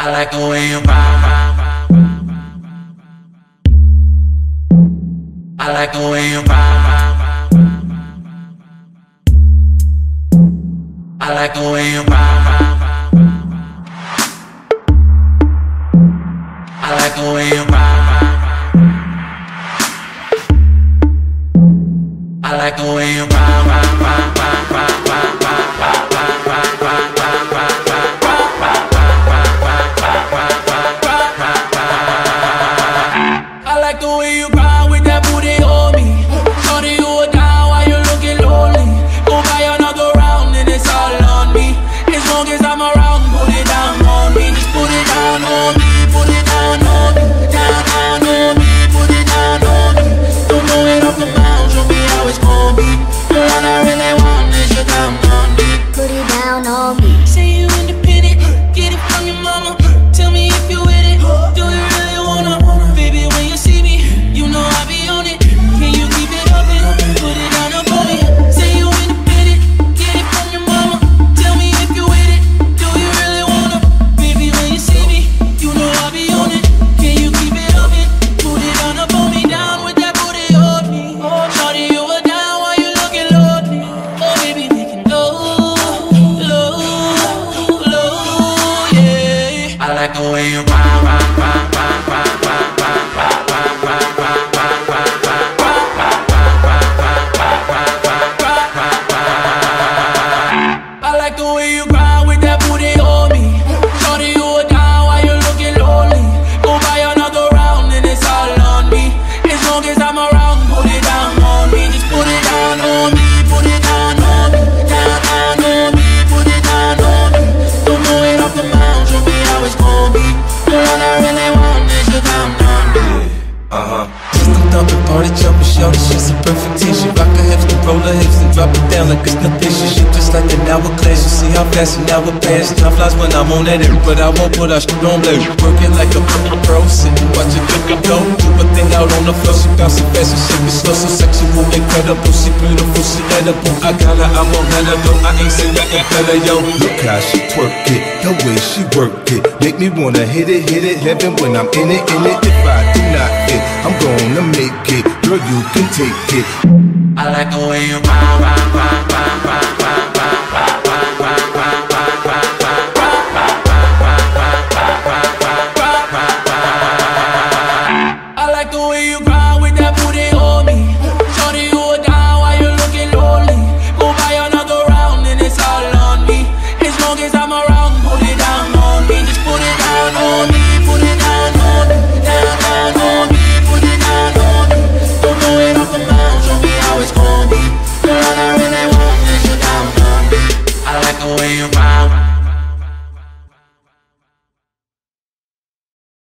I like the way you vibe. I like the way you vibe. I like the way you vibe. I like the way you vibe. I like the way you vibe. I like the way you grind with that booty on me. Shorty, you are down while you're looking lonely. Go buy another round and it's all on me. As long as I'm around, put it down on me. Just put it down on me, put it down on me. Down on me, put it down on me. Don't blow it off the mound, show me how it's gon' be. All I really want is your down on me. Put it down on me. Say you independent, get it from your mama. Tell me if you with it, do you really wanna? Baby, when you see me, you know I be on it. Can you keep it up and put it down up on me? Say you independent, get it from your mama. Tell me if you with it, do you really wanna? Baby, when you see me, you know I be on it. Can you keep it up and put it down up on me? Down with that booty on me. Shorty, you were down while you looking lonely. Oh, baby, we can go low, yeah. I like the way you vibe. I like the way you grind with that booty on me. Shorty, you are down while you're looking lonely. Go buy another round and it's all on me. As long as I'm around, put it down on me. Just put it down on me, put it down on me. Down on me, put it down on me. Don't blow it off the mound, show me how it's gon' be. All I really want is your down on me. System thumping, party jumping, shorty, she's a perfect team. She rock her hips, then roll her hips, and drop it down like it's nothing. She just like an hourglass. You see how fast an hour pass. Time flies when I'm on that air, but I won't put our shit on blue. Working like a pro, sitting watching the go. Do a thing out on the floor. She bouncing fast and shaking slow, so sexual, incredible. She beautiful, she edible. I got her, I won't let her go. I ain't say nothing better, yo. Look how she twerk it, the way she work it, make me wanna hit it, heaven when I'm in it. If I do not hit, I'm gonna make it, girl, you can take it. I like the way you vibe. I like the way you grind with that booty on me. Shorty, you are down while you're looking lonely. Go buy another round and it's all on me. As long as I'm around, put it down on me. Just put it down on me, put it down on me. Down on me, put it down on me. Don't blow it off the mound, show me how it's gon' be. All I really want is your down on me. I like the way you vibe.